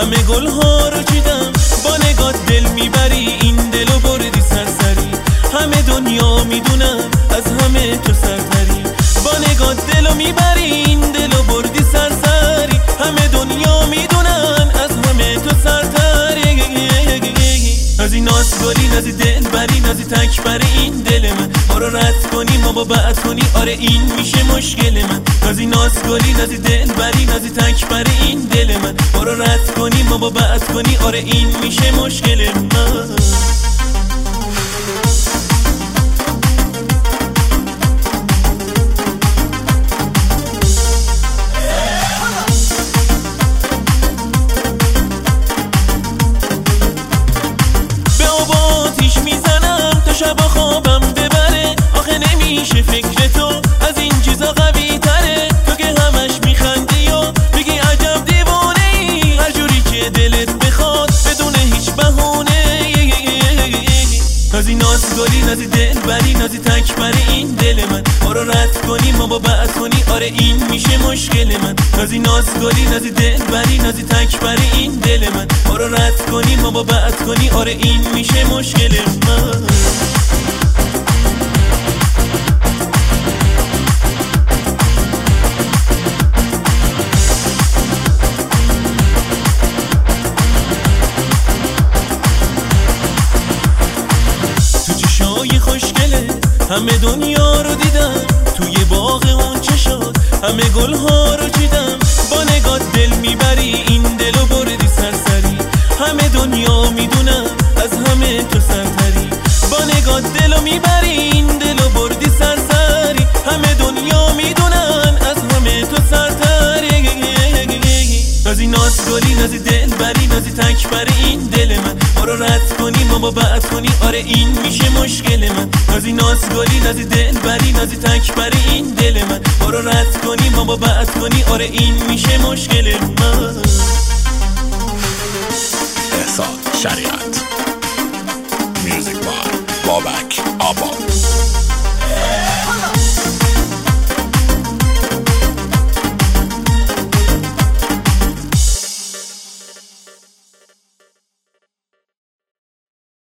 همه گل ها رو چیدم، با نگاه دل میبری، این دلو بردی سرسری. همه دنیا میدونم از همه تو سرتری، با نگاه دلو میبری، این دلو بردی سرسری. همه دنیا میدونن از همه تو سرتری. نازی ناز گلی، نازی دل بری، نازی تک بری این دل من. ما رو رد کنی، ما با بعد کنی، آره این میشه مشکل من. نازی ناز گلی، نازی دل بری، نازی تک بری این دل من. ما رو رد کنی، ما با بعد کنی، آره این میشه مشکل من. شب خوابم ببره، آخه نمیشه فکر تو از این چیزا قوی تره. تو که همش میخندی و بگی عجب دیوانه ای، هر جوری که دلت بخواد بدون هیچ بهونه. نازی ناز گلی، نازی دل بری، نازی تک بری این دل من. ما رو رد کنی، ما با بعد کنی، آره این میشه مشکل من. نازی ناز گلی، نازی دل بری، نازی تک بری این دل من. ما رو رد کنی، ما با بعد کنی، آره این میشه مشکل من. خوشگله همه دنیا رو دیدم، توی باغ اون چشات همه گل ها رو چیدم. با نگاه دل میبری، این دلو بردی سرسری. همه دنیا میدونم از همه تو سرتری، با نگاه دلو میبری، این دلو بردی سرسری. همه دنیا میدونن از همه تو سرتری. نازی ناز گلی، نازی دل بری، نازی تک بری این دل من. ما رو رد کنی، ما با بعد کنی، آره این میشه مشکل من. نازی ناز گلی، نازی دل بری، نازی تک بری این دل من. ما رو رد کنی، ما با بعد کنی، آره این میشه مشکل من. احسان شریعت.